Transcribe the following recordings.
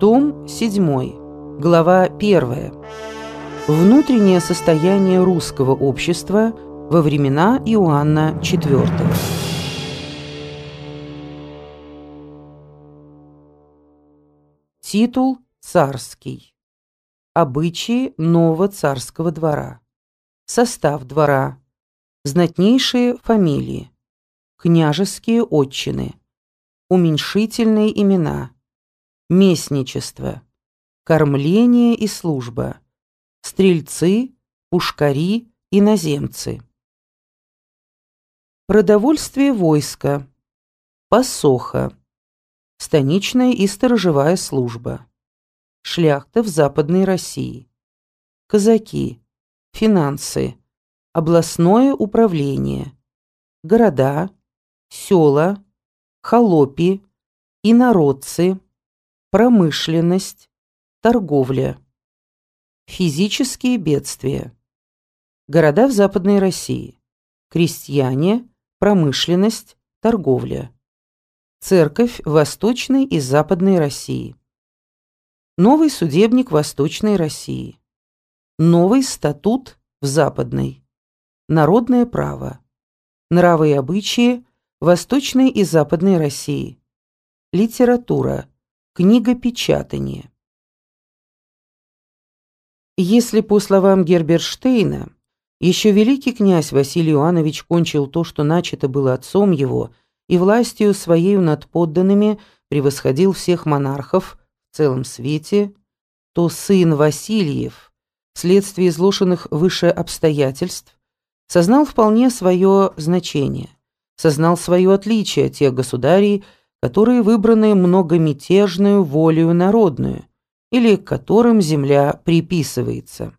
Том 7, глава 1. Внутреннее состояние русского общества во времена Иоанна IV. Титул царский. Обычаи нового царского двора. Состав двора. Знатнейшие фамилии. Княжеские отчины. Уменьшительные имена. Местничество. Кормление и служба. Стрельцы, пушкари, иноземцы. Продовольствие войска. Посоха. Станичная и сторожевая служба. Шляхта в Западной России. Казаки. Финансы. Областное управление. Города. Села. Холопи. Инородцы. Промышленность. Торговля. Физические бедствия. Города в Западной России. Крестьяне. Промышленность. Торговля. Церковь в Восточной и Западной России. Новый судебник Восточной России. Новый статут в Западной. Народное право. Нравы и обычаи Восточной и Западной России. Литература. Книгопечатание. Если, по словам Герберштейна, еще великий князь Василий Иоанович кончил то, что начато было отцом его, и властью своею над подданными превосходил всех монархов в целом свете, то сын Васильев, вследствие изложенных выше обстоятельств, сознал вполне свое значение, сознал свое отличие от тех государей, которые выбраны многомятежную волею народную, или к которым земля приписывается.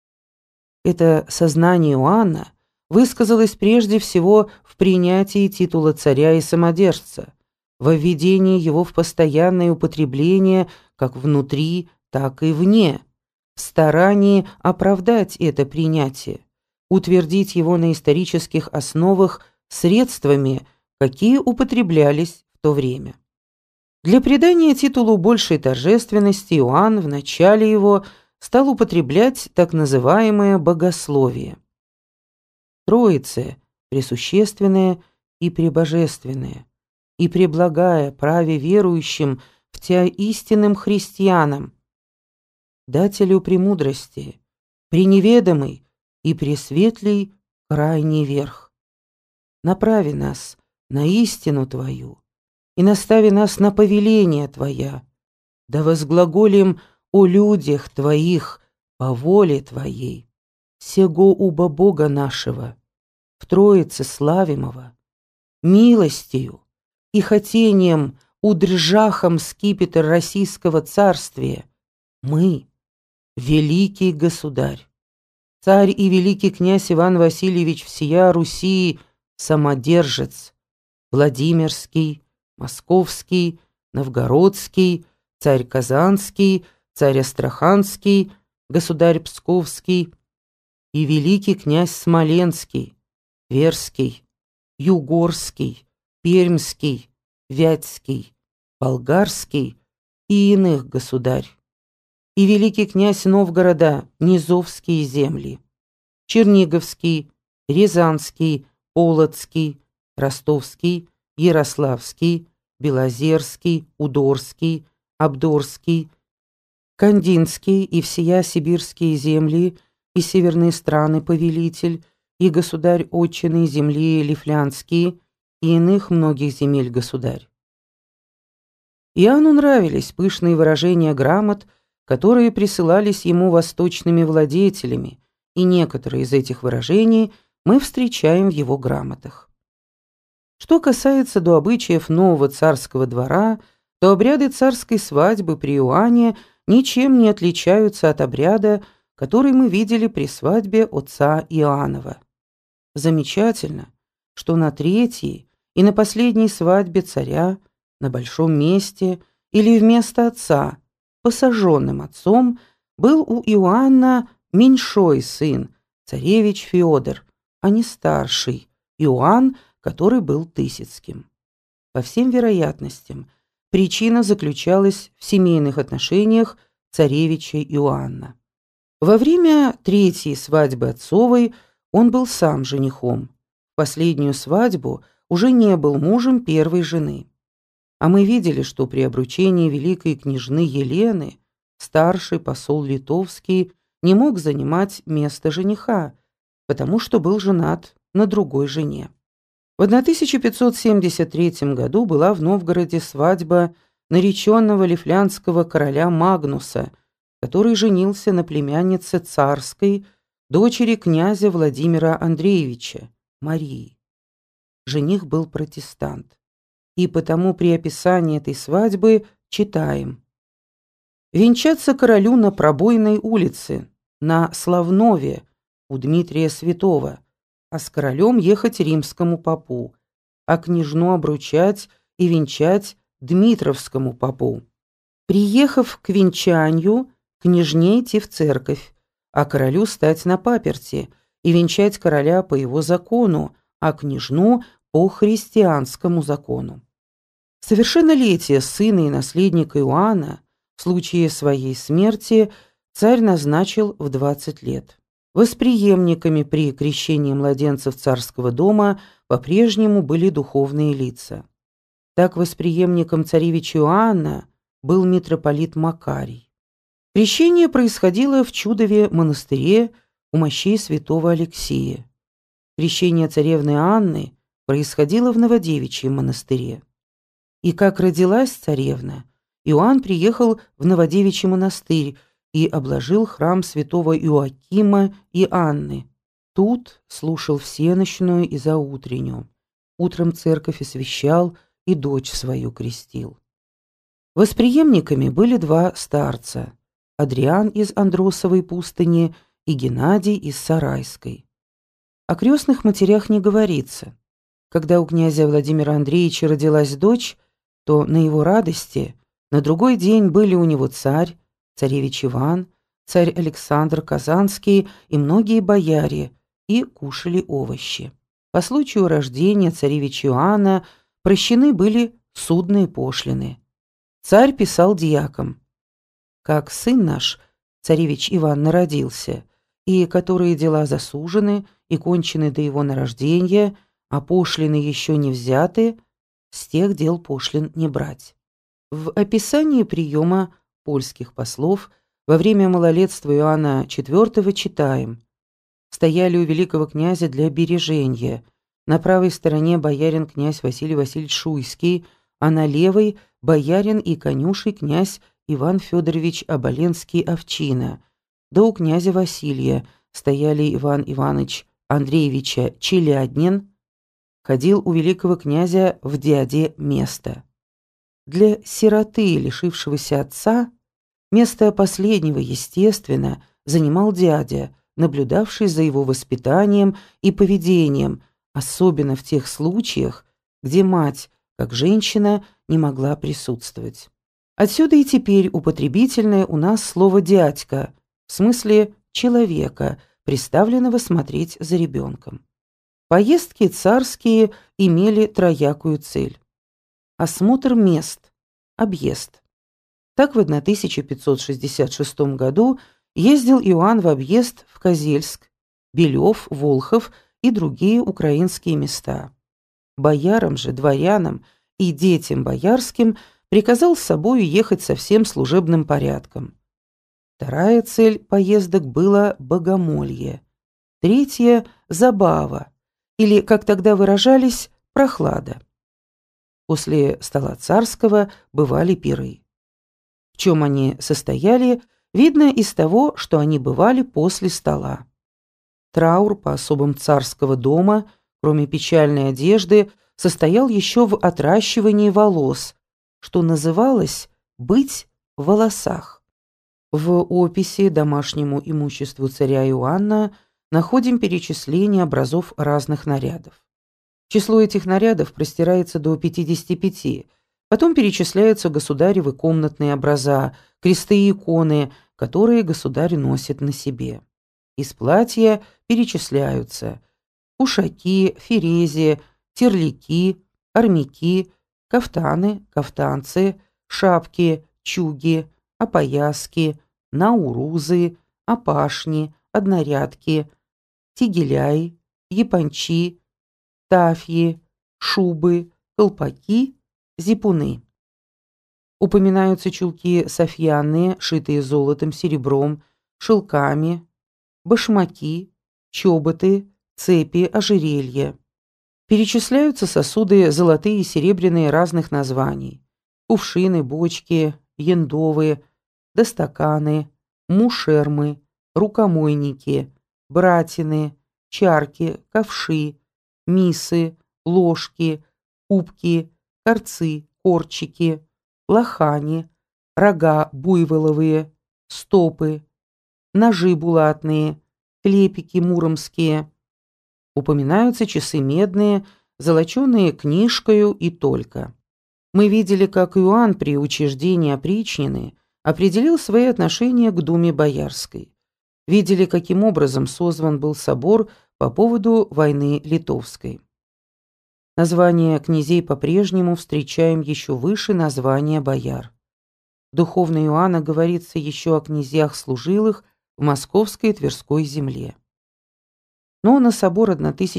Это сознание Иоанна высказалось прежде всего в принятии титула царя и самодержца, во введении его в постоянное употребление как внутри, так и вне, в старании оправдать это принятие, утвердить его на исторических основах средствами, какие употреблялись в то время. Для придания титулу большей торжественности Иоанн в начале его стал употреблять так называемое богословие. Троице, пресущественное и пребожественное, и преблагая праве верующим в Тя истинным христианам, дателю премудрости, преневедомый и пресветлый крайний верх. Направи нас на истину Твою и настави нас на повеление Твоя, да возглаголим о людях Твоих по воле Твоей, сего уба Бога нашего, в Троице славимого, милостью и хотением удржахом скипетр Российского царствия, мы, великий государь, царь и великий князь Иван Васильевич всея Руси, самодержец, Владимирский, Московский, Новгородский, царь Казанский, царь Астраханский, государь Псковский и великий князь Смоленский, Тверский, Югорский, Пермский, Вятский, Болгарский и иных государь, и великий князь Новгорода, Низовские земли, Черниговский, Рязанский, Полоцкий, Ростовский, Ярославский, Белозерский, Удорский, Абдорский, Кандинский и всея сибирские земли и северные страны повелитель, и государь отчины земли Лифлянские и иных многих земель государь. Иоанну нравились пышные выражения грамот, которые присылались ему восточными владетелями, и некоторые из этих выражений мы встречаем в его грамотах. Что касается до обычаев нового царского двора, то обряды царской свадьбы при Иоанне ничем не отличаются от обряда, который мы видели при свадьбе отца Иоаннова. Замечательно, что на третьей и на последней свадьбе царя, на большом месте или вместо отца, посаженным отцом, был у Иоанна меньшой сын, царевич Феодор, а не старший, Иоанн, который был Тысяцким. По всем вероятностям, причина заключалась в семейных отношениях царевича Иоанна. Во время третьей свадьбы отцовой он был сам женихом. В последнюю свадьбу уже не был мужем первой жены. А мы видели, что при обручении великой княжны Елены старший посол литовский не мог занимать место жениха, потому что был женат на другой жене. В 1573 году была в Новгороде свадьба нареченного лифлянского короля Магнуса, который женился на племяннице царской, дочери князя Владимира Андреевича, Марии. Жених был протестант. И потому при описании этой свадьбы читаем: «Венчаться королю на Пробойной улице, на Славнове, у Дмитрия Святого, а с королем ехать римскому попу, а княжну обручать и венчать Дмитровскому попу. Приехав к венчанию, княжне идти в церковь, а королю стать на паперти и венчать короля по его закону, а княжну по христианскому закону. Совершеннолетие сына и наследника Иоанна в случае своей смерти царь назначил в 20 лет. Восприемниками при крещении младенцев царского дома по-прежнему были духовные лица. Так восприемником царевича Иоанна был митрополит Макарий. Крещение происходило в Чудове монастыре у мощей святого Алексия. Крещение царевны Анны происходило в Новодевичьем монастыре. И как родилась царевна, Иоанн приехал в Новодевичий монастырь и обложил храм святого Иоакима и Анны. Тут слушал всенощную и заутреннюю. Утром церковь освящал и дочь свою крестил. Восприемниками были два старца: Адриан из Андросовой пустыни и Геннадий из Сарайской. О крестных матерях не говорится. Когда у князя Владимира Андреевича родилась дочь, то на его радости на другой день были у него царь, царевич Иван, царь Александр Казанский и многие бояре, и кушали овощи. По случаю рождения царевича Иоанна прощены были судные пошлины. Царь писал дьякам: «Как сын наш, царевич Иван, народился, и которые дела засужены и кончены до его нарождения, а пошлины еще не взяты, с тех дел пошлин не брать». В описании приема польских послов во время малолетства Иоанна IV читаем: «Стояли у великого князя для бережения. На правой стороне боярин князь Василий Васильевич Шуйский, а на левой боярин и конюший князь Иван Федорович Оболенский-Овчина. Да у князя Василия стояли Иван Иванович Андреевича Челяднин, ходил у великого князя в дяде место». Для сироты, лишившегося отца, место последнего, естественно, занимал дядя, наблюдавший за его воспитанием и поведением, особенно в тех случаях, где мать, как женщина, не могла присутствовать. Отсюда и теперь употребительное у нас слово «дядька», в смысле человека, приставленного смотреть за ребенком. Поездки царские имели троякую цель: осмотр мест, объезд. Так в 1566 году ездил Иоанн в объезд в Козельск, Белев, Волхов и другие украинские места. Боярам же, дворянам и детям боярским приказал с собою ехать со всем служебным порядком. Вторая цель поездок была богомолье. Третья – забава, или, как тогда выражались, прохлада. После стола царского бывали пиры. В чем они состояли, видно из того, что они бывали после стола. Траур по особам царского дома, кроме печальной одежды, состоял еще в отращивании волос, что называлось «быть в волосах». В описи домашнему имуществу царя Иоанна находим перечисление образов разных нарядов. Число этих нарядов простирается до 55. Потом перечисляются государевы комнатные образа, кресты и иконы, которые государь носит на себе. Из платья перечисляются ушаки, ферези, терляки, армяки, кафтаны, кафтанцы, шапки, чуги, опояски, наурузы, опашни, однорядки, тигеляй, япончи, тафьи, шубы, колпаки, зипуны. Упоминаются чулки софьянные, шитые золотом, серебром, шелками, башмаки, чоботы, цепи, ожерелья. Перечисляются сосуды золотые и серебряные разных названий: кувшины, бочки, яндовые, достаканы, мушермы, рукомойники, братины, чарки, ковши, мисы, ложки, кубки, корцы, корчики, лохани, рога буйволовые, стопы, ножи булатные, клепики муромские. Упоминаются часы медные, золоченые книжкою и только. Мы видели, как Иоанн при учреждении опричнины определил свои отношения к думе боярской. Видели, каким образом созван был собор по поводу войны литовской. Название князей по-прежнему встречаем еще выше названия бояр. В духовной Иоанна говорится еще о князьях служилых в Московской и Тверской земле. Но на собор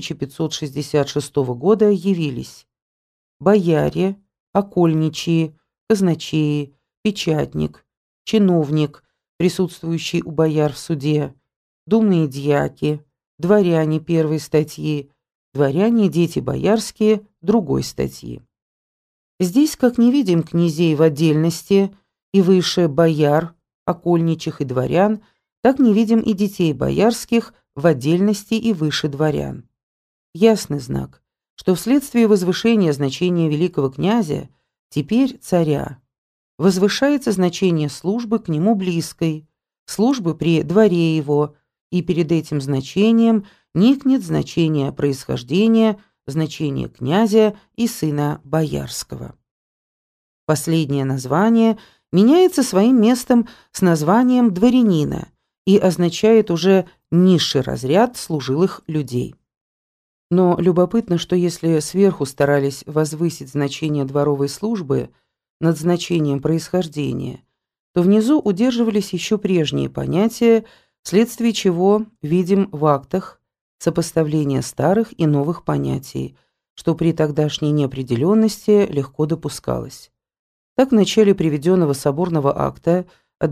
1566 года явились бояре, окольничьи, казначеи, печатник, чиновник, присутствующий у бояр в суде, думные дьяки, дворяне первой статьи, дворяне и дети боярские другой статьи. Здесь, как не видим князей в отдельности и выше бояр, окольничих и дворян, так не видим и детей боярских в отдельности и выше дворян. Ясный знак, что вследствие возвышения значения великого князя, теперь царя, возвышается значение службы к нему близкой, службы при дворе его, и перед этим значением никнет значение происхождения, значение князя и сына боярского. Последнее название меняется своим местом с названием дворянина и означает уже низший разряд служилых людей. Но любопытно, что если сверху старались возвысить значение дворовой службы над значением происхождения, то внизу удерживались еще прежние понятия, вследствие чего видим в актах сопоставление старых и новых понятий, что при тогдашней неопределенности легко допускалось. Так в начале приведенного соборного акта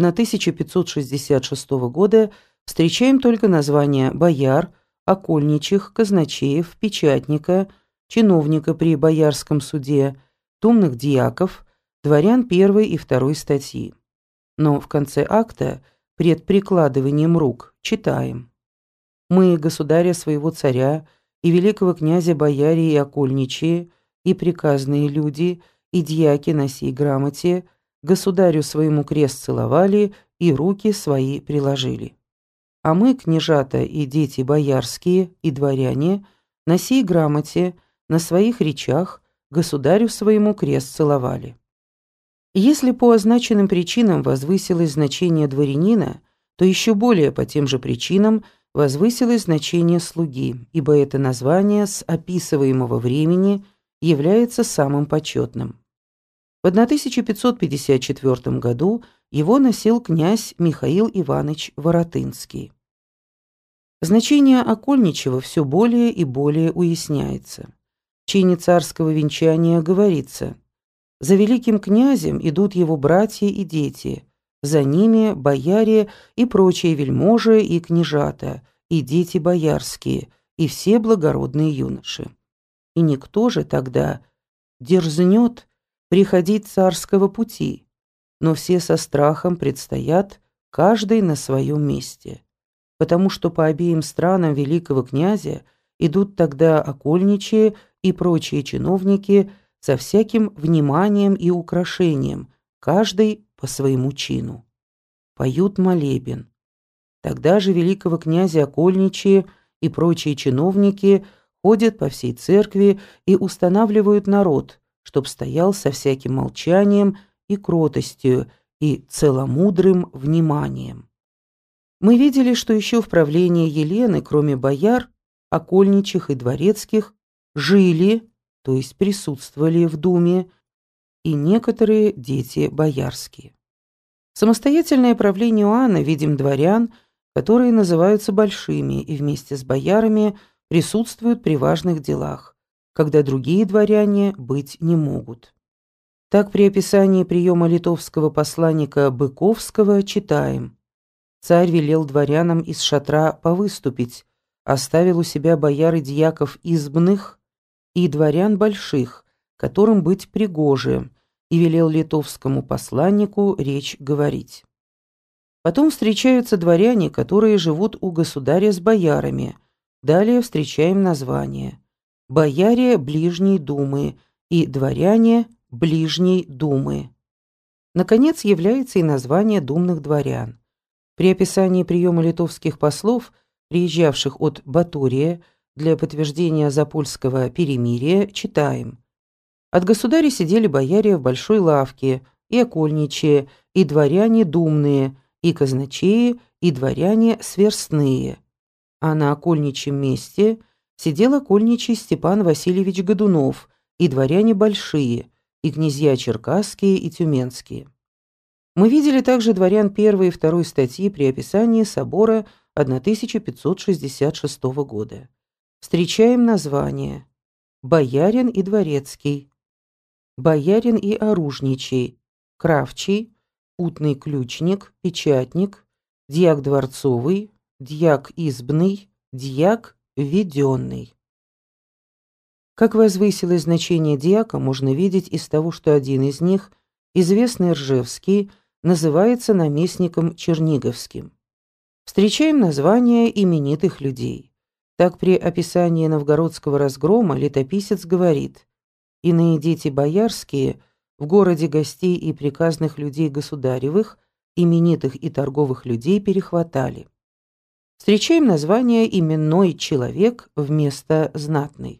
1566 года встречаем только названия бояр, окольничих, казначеев, печатника, чиновника при боярском суде, тумных дьяков, дворян первой и второй статьи. Но в конце акта, пред прикладыванием рук, читаем: «Мы, государя своего царя, и великого князя бояре и окольничие, и приказные люди, и дьяки на сей грамоте, государю своему крест целовали и руки свои приложили. А мы, княжата и дети боярские и дворяне, на сей грамоте, на своих речах, государю своему крест целовали». Если по означенным причинам возвысилось значение дворянина, то еще более по тем же причинам возвысилось значение слуги, ибо это название с описываемого времени является самым почетным. В 1554 году его носил князь Михаил Иванович Воротынский. Значение окольничего все более и более уясняется. В чине царского венчания говорится: «За великим князем идут его братья и дети, за ними бояре и прочие вельможи и княжата, и дети боярские, и все благородные юноши. И никто же тогда дерзнет приходить царского пути, но все со страхом предстоят, каждый на своем месте, потому что по обеим странам великого князя идут тогда окольничие и прочие чиновники со всяким вниманием и украшением, каждый по своему чину. Поют молебен. Тогда же великого князя окольничие и прочие чиновники ходят по всей церкви и устанавливают народ, чтоб стоял со всяким молчанием и кротостью и целомудрым вниманием». Мы видели, что еще в правлении Елены, кроме бояр, окольничих и дворецких, жили, то есть присутствовали в думе, и некоторые дети боярские. Самостоятельное правление Иоанна видим дворян, которые называются большими и вместе с боярами присутствуют при важных делах, когда другие дворяне быть не могут. Так при описании приема литовского посланника Быковского читаем: «Царь велел дворянам из шатра повыступить, оставил у себя бояр и дьяков избных и дворян больших, которым быть пригоже, и велел литовскому посланнику речь говорить». Потом встречаются дворяне, которые живут у государя с боярами. Далее встречаем название: «Бояре ближней думы» и «Дворяне ближней думы». Наконец является и название думных дворян. При описании приема литовских послов, приезжавших от Батурия для подтверждения Запольского перемирия, читаем: «От государя сидели бояре в большой лавке, и окольничие, и дворяне думные, и казначеи, и дворяне сверстные. А на окольничьем месте сидел окольничий Степан Васильевич Годунов, и дворяне большие, и князья черкасские и тюменские». Мы видели также дворян первой и второй статьи при описании собора 1566 года. Встречаем названия: «Боярин и дворецкий», «Боярин и оружничий», «Кравчий», «Путный ключник», «Печатник», «Дьяк дворцовый», «Дьяк избный», «Дьяк введенный». Как возвысилось значение дьяка, можно видеть из того, что один из них, известный Ржевский, называется наместником Черниговским. Встречаем названия именитых людей. Так при описании новгородского разгрома летописец говорит: «Иные дети боярские в городе гостей и приказных людей государевых, именитых и торговых людей перехватали». Встречаем название «именной человек» вместо «знатный».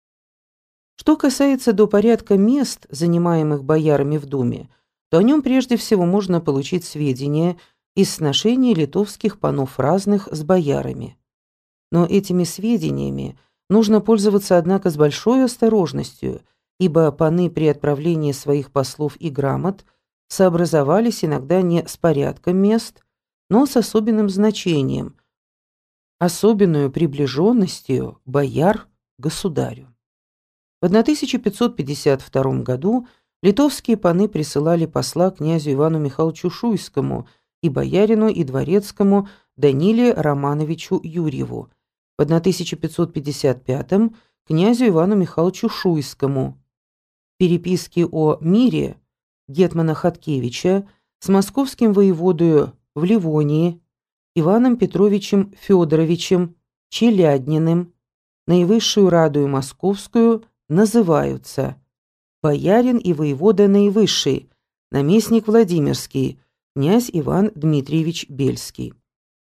Что касается до порядка мест, занимаемых боярами в Думе, то о нем прежде всего можно получить сведения из сношений литовских панов разных с боярами. Но этими сведениями нужно пользоваться, однако, с большой осторожностью, ибо паны при отправлении своих послов и грамот сообразовались иногда не с порядком мест, но с особенным значением, особенную приближенностью бояр к государю. В 1552 году литовские паны присылали посла князю Ивану Михайловичу Шуйскому и боярину и дворецкому Даниле Романовичу Юрьеву, в 1555 князю Ивану Михайловичу Шуйскому. Переписки о мире гетмана Хаткевича с московским воеводою в Ливонии Иваном Петровичем Федоровичем Челядниным, наивысшую радою московскую, называются: боярин и воевода наивысший, наместник Владимирский, князь Иван Дмитриевич Бельский.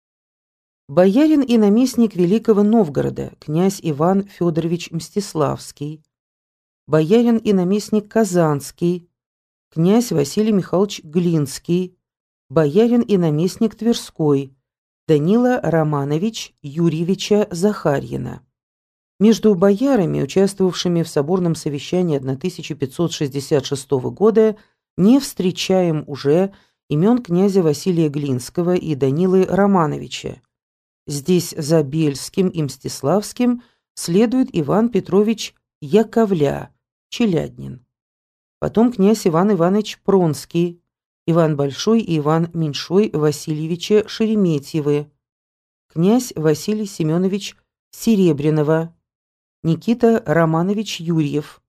Боярин и наместник Великого Новгорода, князь Иван Федорович Мстиславский. Боярин и наместник Казанский, князь Василий Михайлович Глинский. Боярин и наместник Тверской, Данила Романович Юрьевича Захарьина. Между боярами, участвовавшими в соборном совещании 1566 года, не встречаем уже имен князя Василия Глинского и Данилы Романовича. Здесь за Бельским и Мстиславским следует Иван Петрович Яковля, Челяднин. Потом князь Иван Иванович Пронский, Иван Большой и Иван Меньшой Васильевича Шереметьевы, князь Василий Семенович Серебряного, Никита Романович Юрьев,